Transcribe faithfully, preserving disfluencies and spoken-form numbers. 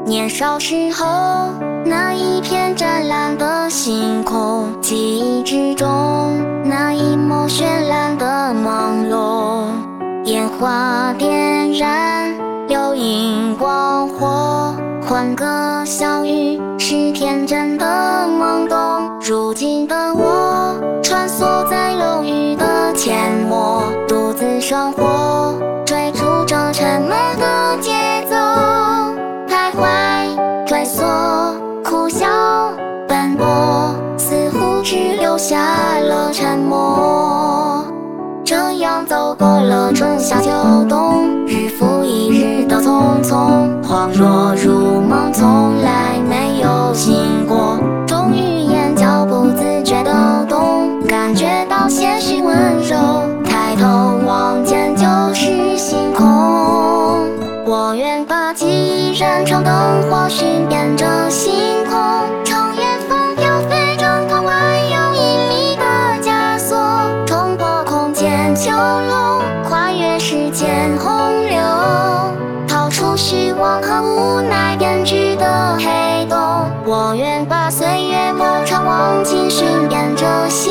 年少时候，那一片湛蓝的星空，记忆之中，那一抹绚烂的朦胧。烟花点燃，流萤光火，欢歌笑语是天真的懵懂。如今的我，穿梭在楼宇的阡陌，独自生活，追逐着沉闷的节奏，徘徊追索，哭笑奔波，似乎只留下了沉默。这样走过了春夏秋冬，日复一日的匆匆，恍若如梦，从来没有醒过。终于眼角不自觉地动，感觉到些许温柔，抬头望见就是星空。我愿把记忆燃成灯火，寻遍着星空，乘远方飘飞，挣脱万有引力的枷锁，冲破空间囚笼，跨越时间洪流，逃出虚妄和无奈编织的黑洞。我愿把岁月磨成忘情，寻遍着星